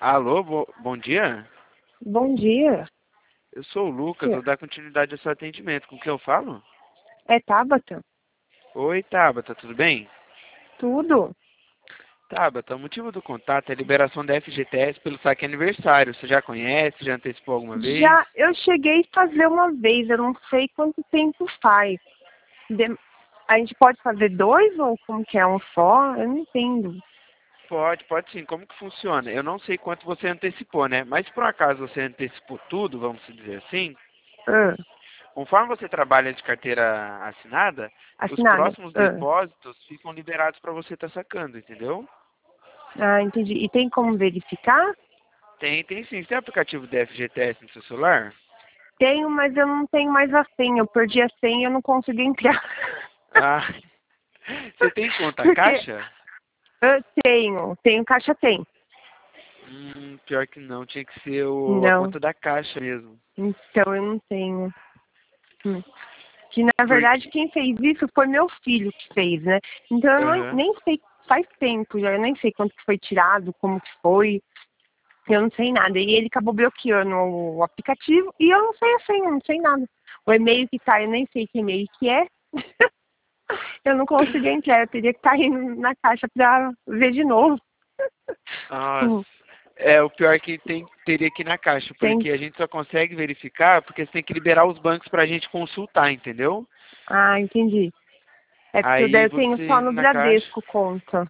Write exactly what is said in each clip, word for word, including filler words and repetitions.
Alô, bo bom dia? Bom dia. Eu sou o Lucas, Que- vou dar continuidade ao seu atendimento. Com quem eu falo? É Tabata? Oi, Tabata, tudo bem? Tudo? Tabata, o motivo do contato é a liberação da F G T S pelo saque aniversário. Você já conhece, já antecipou alguma vez? Já eu cheguei a fazer uma vez, eu não sei quanto tempo faz. De- A gente pode fazer dois ou como que é um só? Eu não entendo. Pode, pode sim. Como que funciona? Eu não sei quanto você antecipou, né? Mas se por acaso você antecipou tudo, vamos dizer assim, Ah, conforme você trabalha de carteira assinada, os assinada? próximos Ah, depósitos ficam liberados para você estar sacando, entendeu? ah, entendi. E tem como verificar? Tem, tem sim. Você tem aplicativo da F G T S no seu celular? Tenho, mas eu não tenho mais a senha. Eu perdi a senha e eu não consigo entrar. Ah, você tem conta Porque caixa? eu tenho, tenho caixa tem. Hum, pior que não, tinha que ser o, a Não, conta da caixa mesmo. então eu não tenho. Hum. Que na verdade Porque, quem fez isso foi meu filho que fez, né? Então eu não, aham. nem sei, faz tempo já, eu nem sei quanto que foi tirado, como que foi, eu não sei nada. E ele acabou bloqueando o aplicativo e eu não sei a senha, eu não sei nada. O e-mail que tá, eu nem sei que e-mail que é. Eu não consigo entrar, eu teria que estar indo na caixa pra ver de novo. Nossa, Hum, é o pior que tem, teria aqui na caixa, Tem. porque a gente só consegue verificar porque você tem que liberar os bancos pra gente consultar, entendeu? Ah, entendi. É porque eu daí Aí eu tenho você só indo no na caixa. Bradesco conta.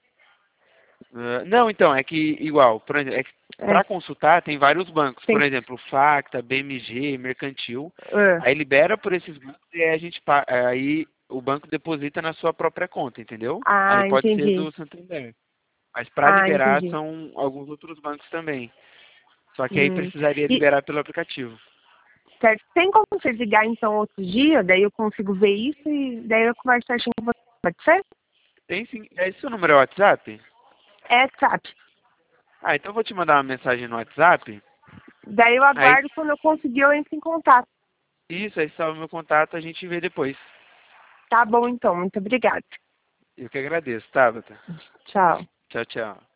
ah, não, então, é que igual, por exemplo, é que É, para consultar tem vários bancos, por tem. exemplo, Facta, B M G, Mercantil. É. Aí libera por esses bancos e aí a gente pa- aí o banco deposita na sua própria conta, entendeu? Aí Ah, pode ser entendi. do Santander. Mas para Ah, liberar entendi. são alguns outros bancos também. Só que aí Hum. precisaria E, liberar pelo aplicativo. certo. Tem como você ligar então outro dia, daí eu consigo ver isso e daí eu converso certinho com você. Pode ser? Tem sim. É seu número é o WhatsApp? É, sabe? Ah, então eu vou te mandar uma mensagem no WhatsApp. Daí eu Aí, aguardo quando eu conseguir eu entro em contato. isso, aí salva meu contato, a gente vê depois. Tá bom então, muito obrigada. Eu que agradeço, Tabata. Tchau. Tchau, tchau.